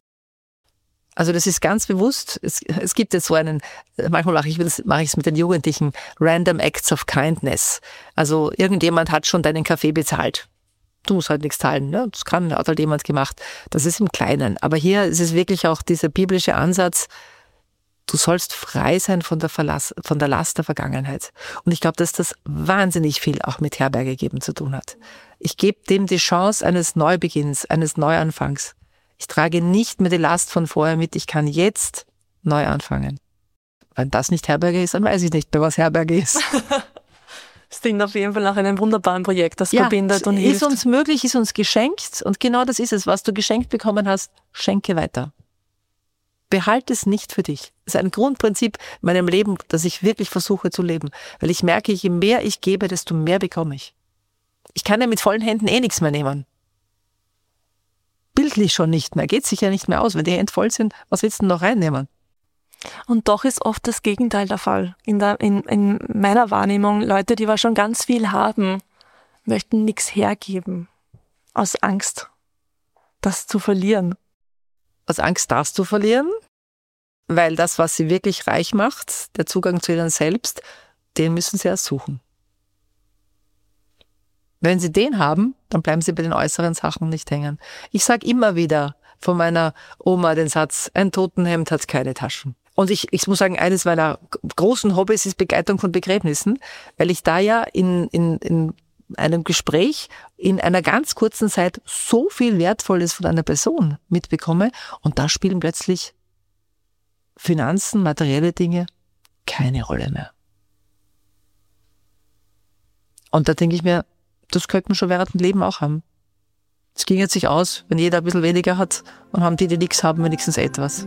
Also das ist ganz bewusst, es, es gibt jetzt so einen, manchmal mache ich es mache ich es mit den Jugendlichen, Random Acts of Kindness. Also irgendjemand hat schon deinen Kaffee bezahlt. Du musst halt nichts zahlen, ne? Das kann, hat halt jemand gemacht. Das ist im Kleinen. Aber hier ist es wirklich auch dieser biblische Ansatz, du sollst frei sein von der, Verlass, von der Last der Vergangenheit. Und ich glaube, dass das wahnsinnig viel auch mit Herberge geben zu tun hat. Ich gebe dem die Chance eines Neubeginns, eines Neuanfangs. Ich trage nicht mehr die Last von vorher mit, ich kann jetzt neu anfangen. Wenn das nicht Herberge ist, dann weiß ich nicht mehr, was Herberge ist. Es klingt auf jeden Fall nach einem wunderbaren Projekt, das ja, verbindet und ist hilft. Ist uns möglich, ist uns geschenkt und genau das ist es, was du geschenkt bekommen hast, schenke weiter. Behalte es nicht für dich. Das ist ein Grundprinzip in meinem Leben, das ich wirklich versuche zu leben. Weil ich merke, je mehr ich gebe, desto mehr bekomme ich. Ich kann ja mit vollen Händen eh nichts mehr nehmen. Bildlich schon nicht mehr, geht sich ja nicht mehr aus. Wenn die Hände voll sind, was willst du noch reinnehmen? Und doch ist oft das Gegenteil der Fall. In, der, in, in meiner Wahrnehmung, Leute, die schon ganz viel haben, möchten nichts hergeben. Aus Angst, das zu verlieren. Aus Angst, das zu verlieren? Weil das, was sie wirklich reich macht, der Zugang zu ihnen selbst, den müssen sie erst suchen. Wenn sie den haben, dann bleiben sie bei den äußeren Sachen nicht hängen. Ich sage immer wieder von meiner Oma den Satz, ein Totenhemd hat keine Taschen. Und ich, ich muss sagen, eines meiner großen Hobbys ist Begleitung von Begräbnissen, weil ich da ja in, in, in einem Gespräch in einer ganz kurzen Zeit so viel Wertvolles von einer Person mitbekomme und da spielen plötzlich Finanzen, materielle Dinge keine Rolle mehr. Und da denke ich mir, das könnte man schon während dem Leben auch haben. Es ging jetzt sich aus, wenn jeder ein bisschen weniger hat und haben die, die nichts haben, wenigstens etwas.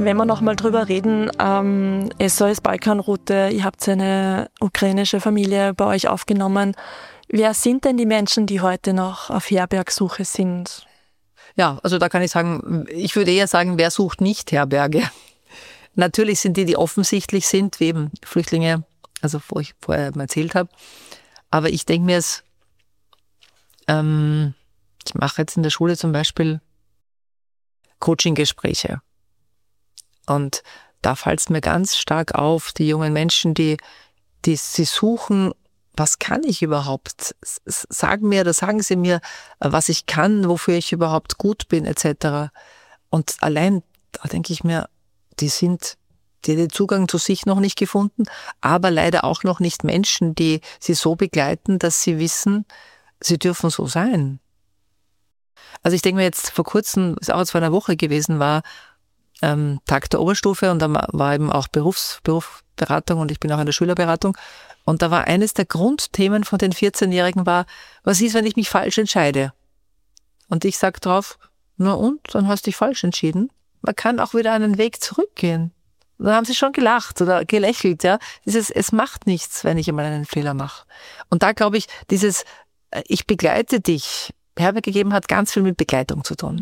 wenn wir nochmal drüber reden, ähm, S O S Balkanroute, ihr habt eine ukrainische Familie bei euch aufgenommen. Wer sind denn die Menschen, die heute noch auf Herbergsuche sind? Ja, also da kann ich sagen, ich würde eher sagen, wer sucht nicht Herberge? Natürlich sind die, die offensichtlich sind, wie eben Flüchtlinge, also wo ich vorher mal erzählt habe. Aber ich denke mir es, ähm, ich mache jetzt in der Schule zum Beispiel Coaching-Gespräche. Und da fällt es mir ganz stark auf, die jungen Menschen, die, die sie suchen, was kann ich überhaupt? Sagen mir oder sagen sie mir, was ich kann, wofür ich überhaupt gut bin, et cetera. Und allein, da denke ich mir, die sind, die den Zugang zu sich noch nicht gefunden, aber leider auch noch nicht Menschen, die sie so begleiten, dass sie wissen, sie dürfen so sein. Also ich denke mir jetzt vor kurzem, ist auch jetzt vor einer Woche gewesen, war ähm, Tag der Oberstufe und da war eben auch Berufs, Berufsberatung und ich bin auch in der Schülerberatung. Und da war eines der Grundthemen von den vierzehnjährigen war, was ist, wenn ich mich falsch entscheide? Und ich sage drauf, na und, dann hast du dich falsch entschieden. Man kann auch wieder einen Weg zurückgehen. Und dann haben sie schon gelacht oder gelächelt, ja. Dieses, es macht nichts, wenn ich einmal einen Fehler mache. Und da glaube ich, dieses, ich begleite dich, Herberge gegeben hat ganz viel mit Begleitung zu tun.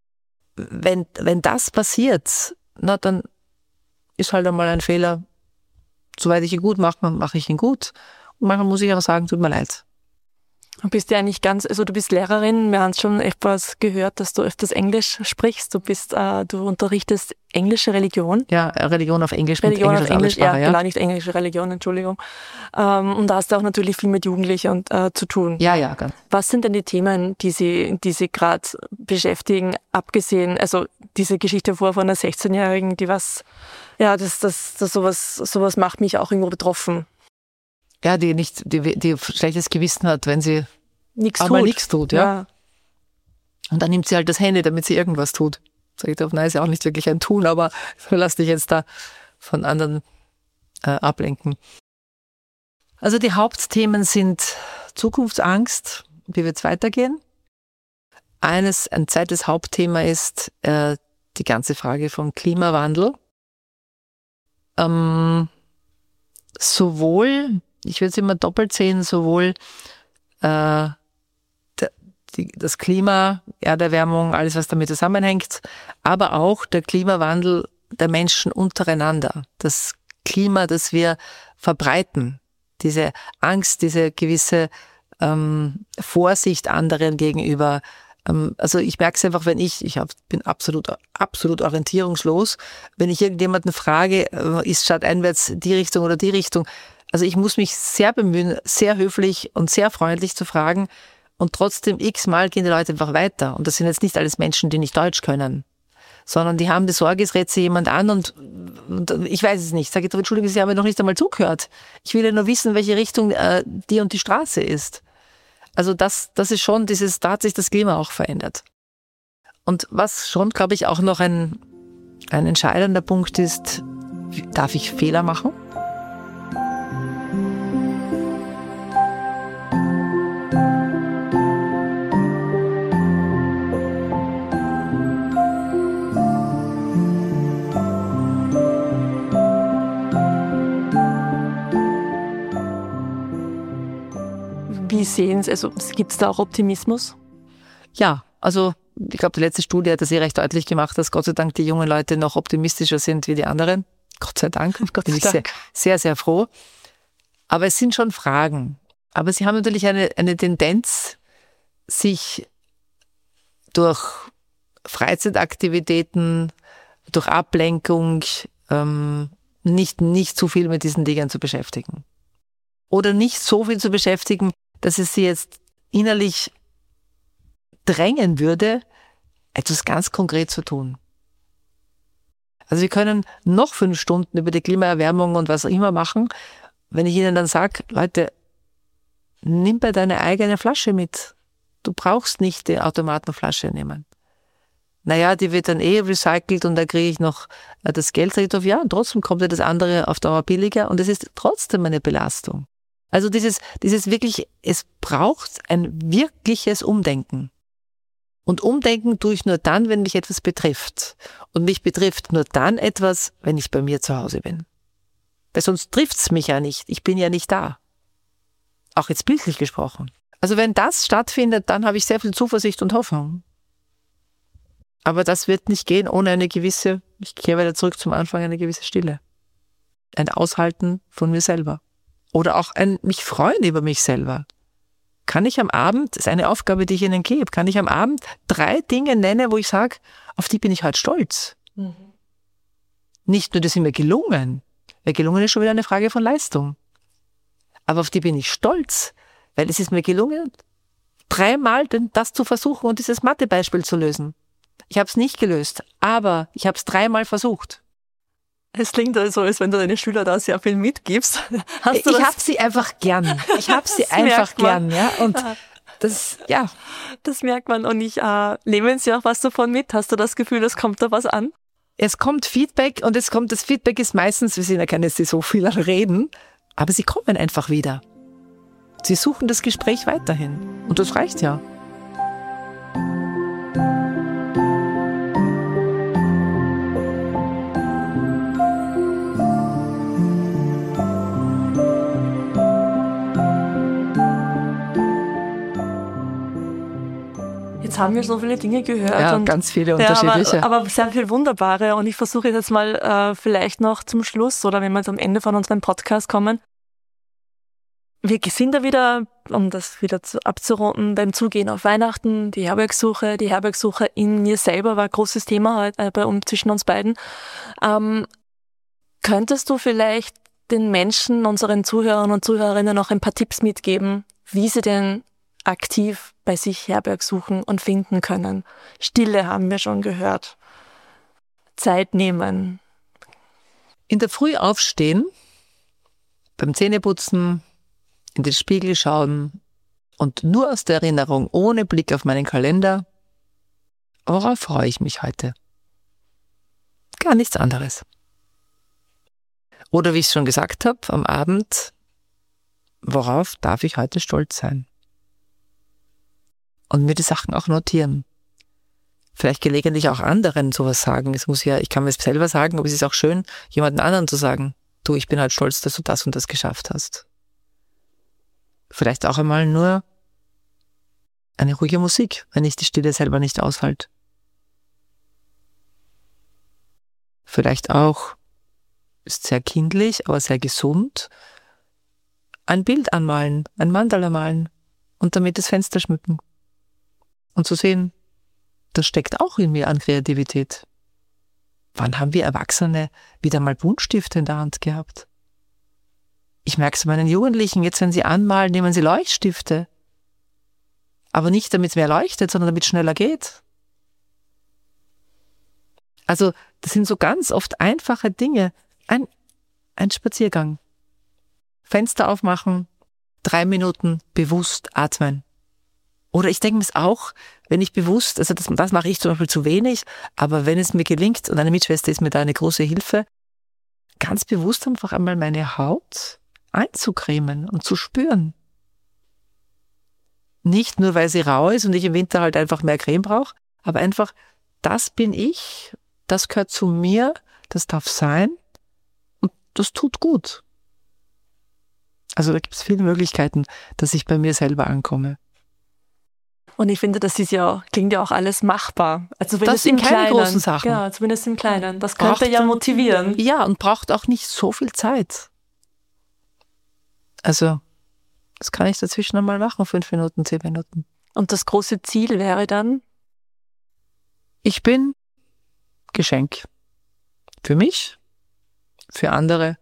Wenn, wenn das passiert, na, dann ist halt einmal ein Fehler. Soweit ich ihn gut mache, mache ich ihn gut. Und manchmal muss ich auch sagen, tut mir leid. Du bist ja eigentlich ganz, also du bist Lehrerin, wir haben schon etwas gehört, dass du öfters Englisch sprichst. Du bist, äh, du unterrichtest englische Religion. Ja, Religion auf Englisch. Religion mit auf Englisch, ja, ja, genau, nicht englische Religion, Entschuldigung. Ähm, und da hast du auch natürlich viel mit Jugendlichen und, äh, zu tun. Ja, ja, ganz. Was sind denn die Themen, die sie, die sie gerade beschäftigen, abgesehen, also diese Geschichte vor von einer sechzehnjährigen, die was, ja, das, das, das sowas, sowas macht mich auch irgendwo betroffen. Ja, die nicht, die, die schlechtes Gewissen hat, wenn sie nichts aber tut. nichts tut, ja. ja. Und dann nimmt sie halt das Handy, damit sie irgendwas tut. Sag ich drauf, nein, ist ja auch nicht wirklich ein Tun, aber lass dich jetzt da von anderen äh, ablenken. Also die Hauptthemen sind Zukunftsangst, wie wird es weitergehen? Eines, ein zweites Hauptthema ist äh, die ganze Frage vom Klimawandel. Ähm, sowohl Ich würde es immer doppelt sehen, sowohl äh, der, die, das Klima, Erderwärmung, alles was damit zusammenhängt, aber auch der Klimawandel der Menschen untereinander. Das Klima, das wir verbreiten, diese Angst, diese gewisse ähm, Vorsicht anderen gegenüber. Ähm, also ich merke es einfach, wenn ich, ich hab, bin absolut, absolut orientierungslos, wenn ich irgendjemanden frage, äh, ist stadteinwärts die Richtung oder die Richtung, also ich muss mich sehr bemühen, sehr höflich und sehr freundlich zu fragen und trotzdem x-mal gehen die Leute einfach weiter. Und das sind jetzt nicht alles Menschen, die nicht Deutsch können, sondern die haben die Sorge, es redet sie jemand an und, und ich weiß es nicht. Sage ich, Entschuldigung, Sie haben mir noch nicht einmal zugehört. Ich will ja nur wissen, welche Richtung äh, die und die Straße ist. Also das, das ist schon dieses, da hat sich das Klima auch verändert. Und was schon, glaube ich, auch noch ein, ein entscheidender Punkt ist, darf ich Fehler machen? Wie sehen Sie, also gibt es da auch Optimismus? Ja, also ich glaube, die letzte Studie hat das eh recht deutlich gemacht, dass Gott sei Dank die jungen Leute noch optimistischer sind wie die anderen. Gott sei Dank. Gott sei Dank. Bin ich sehr, sehr, sehr froh. Aber es sind schon Fragen. Aber sie haben natürlich eine, eine Tendenz, sich durch Freizeitaktivitäten, durch Ablenkung ähm, nicht, nicht zu viel mit diesen Dingen zu beschäftigen. Oder nicht so viel zu beschäftigen, dass es sie jetzt innerlich drängen würde, etwas ganz konkret zu tun. Also wir können noch fünf Stunden über die Klimaerwärmung und was auch immer machen. Wenn ich ihnen dann sage, Leute, nimm bei deine eigene Flasche mit. Du brauchst nicht die Automatenflasche nehmen. Naja, die wird dann eh recycelt und da kriege ich noch das Geld. Sag ich drauf, ja, und trotzdem kommt ja das andere auf Dauer billiger und es ist trotzdem eine Belastung. Also dieses, dieses wirklich, es braucht ein wirkliches Umdenken. Und umdenken tue ich nur dann, wenn mich etwas betrifft. Und mich betrifft nur dann etwas, wenn ich bei mir zu Hause bin. Weil sonst trifft es mich ja nicht. Ich bin ja nicht da. Auch jetzt bildlich gesprochen. Also wenn das stattfindet, dann habe ich sehr viel Zuversicht und Hoffnung. Aber das wird nicht gehen ohne eine gewisse, ich kehre wieder zurück zum Anfang, eine gewisse Stille. Ein Aushalten von mir selber. Oder auch ein mich freuen über mich selber. Kann ich am Abend, das ist eine Aufgabe, die ich Ihnen gebe, kann ich am Abend drei Dinge nennen, wo ich sage, auf die bin ich halt stolz. Mhm. Nicht nur, dass sie mir gelungen, weil gelungen ist schon wieder eine Frage von Leistung. Aber auf die bin ich stolz, weil es ist mir gelungen, dreimal das zu versuchen und dieses Mathebeispiel zu lösen. Ich habe es nicht gelöst, aber ich habe es dreimal versucht. Es klingt also, als wenn du deinen Schülern da sehr viel mitgibst. Hast du ich habe sie einfach gern. Ich habe sie einfach gern, ja. Und das, ja. Das merkt man. Und ich äh, nehmen sie auch was davon mit. Hast du das Gefühl, es kommt da was an? Es kommt Feedback und es kommt, das Feedback ist meistens, wir sind ja keine, die so viel reden, aber sie kommen einfach wieder. Sie suchen das Gespräch weiterhin. Und das reicht ja. Jetzt haben wir so viele Dinge gehört. Ja, und, ganz viele unterschiedliche. Ja, aber, aber sehr viel wunderbare. Und ich versuche jetzt mal äh, vielleicht noch zum Schluss oder wenn wir am Ende von unserem Podcast kommen. Wir sind da wieder, um das wieder zu, abzurunden, beim Zugehen auf Weihnachten, die Herbergsuche. Die Herbergsuche in mir selber war ein großes Thema heute äh, bei, um, zwischen uns beiden. Ähm, könntest du vielleicht den Menschen, unseren Zuhörern und Zuhörerinnen noch ein paar Tipps mitgeben, wie sie denn aktiv bei sich Herberg suchen und finden können? Stille haben wir schon gehört. Zeit nehmen. In der Früh aufstehen, beim Zähneputzen, in den Spiegel schauen und nur aus der Erinnerung, ohne Blick auf meinen Kalender, worauf freue ich mich heute? Gar nichts anderes. Oder wie ich es schon gesagt habe, am Abend, worauf darf ich heute stolz sein? Und mir die Sachen auch notieren. Vielleicht gelegentlich auch anderen sowas sagen. Es muss ja, ich kann mir es selber sagen, aber es ist auch schön, jemanden anderen zu sagen, du, ich bin halt stolz, dass du das und das geschafft hast. Vielleicht auch einmal nur eine ruhige Musik, wenn ich die Stille selber nicht aushalte. Vielleicht auch, ist sehr kindlich, aber sehr gesund, ein Bild anmalen, ein Mandala malen und damit das Fenster schmücken. Und zu sehen, das steckt auch in mir an Kreativität. Wann haben wir Erwachsene wieder mal Buntstifte in der Hand gehabt? Ich merke es bei meinen Jugendlichen, jetzt wenn sie anmalen, nehmen sie Leuchtstifte. Aber nicht, damit es mehr leuchtet, sondern damit es schneller geht. Also das sind so ganz oft einfache Dinge. Ein, ein Spaziergang. Fenster aufmachen, drei Minuten bewusst atmen. Oder ich denke mir es auch, wenn ich bewusst, also das, das mache ich zum Beispiel zu wenig, aber wenn es mir gelingt, und eine Mitschwester ist mir da eine große Hilfe, ganz bewusst einfach einmal meine Haut einzucremen und zu spüren. Nicht nur, weil sie rau ist und ich im Winter halt einfach mehr Creme brauche, aber einfach, das bin ich, das gehört zu mir, das darf sein und das tut gut. Also da gibt es viele Möglichkeiten, dass ich bei mir selber ankomme. Und ich finde, das ist ja, klingt ja auch alles machbar. Also wenn das sind keine Kleinen, großen Sachen. Ja, zumindest im Kleinen. Das könnte braucht, ja motivieren. Ja, und braucht auch nicht so viel Zeit. Also, das kann ich dazwischen einmal machen, fünf Minuten, zehn Minuten. Und das große Ziel wäre dann? Ich bin Geschenk. Für mich, für andere.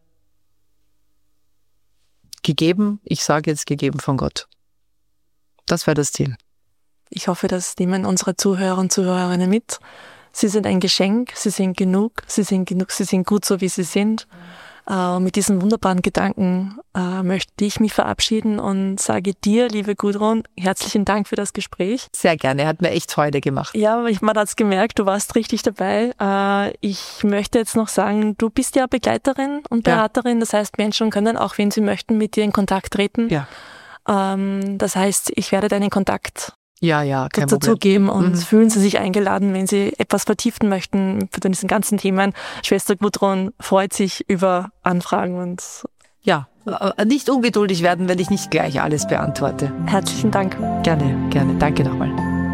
Gegeben, ich sage jetzt gegeben von Gott. Das wäre das Ziel. Ich hoffe, das nehmen unsere Zuhörer und Zuhörerinnen mit. Sie sind ein Geschenk, sie sind genug, sie sind genug, sie sind gut so, wie sie sind. Äh, mit diesen wunderbaren Gedanken äh, möchte ich mich verabschieden und sage dir, liebe Gudrun, herzlichen Dank für das Gespräch. Sehr gerne, hat mir echt Freude gemacht. Ja, man hat es gemerkt, du warst richtig dabei. Äh, ich möchte jetzt noch sagen, du bist ja Begleiterin und Beraterin, ja. Das heißt, Menschen können auch, wenn sie möchten, mit dir in Kontakt treten. Ja. Ähm, das heißt, ich werde deinen Kontakt ja, ja, kein dazu Problem. geben und Mhm. fühlen Sie sich eingeladen, wenn Sie etwas vertiefen möchten für diesen ganzen Themen. Schwester Gudrun freut sich über Anfragen und Ja, äh, nicht ungeduldig werden, wenn ich nicht gleich alles beantworte. herzlichen Dank. Gerne, gerne. Danke nochmal.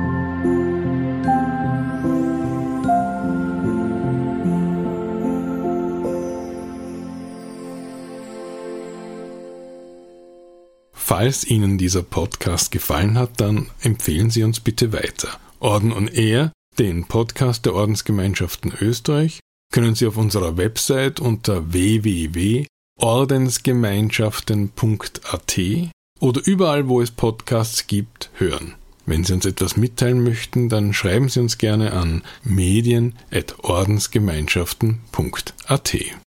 Falls Ihnen dieser Podcast gefallen hat, dann empfehlen Sie uns bitte weiter. Orden on Air, den Podcast der Ordensgemeinschaften Österreich, können Sie auf unserer Website unter w w w punkt ordensgemeinschaften punkt a t oder überall, wo es Podcasts gibt, hören. Wenn Sie uns etwas mitteilen möchten, dann schreiben Sie uns gerne an medien at ordensgemeinschaften punkt a t.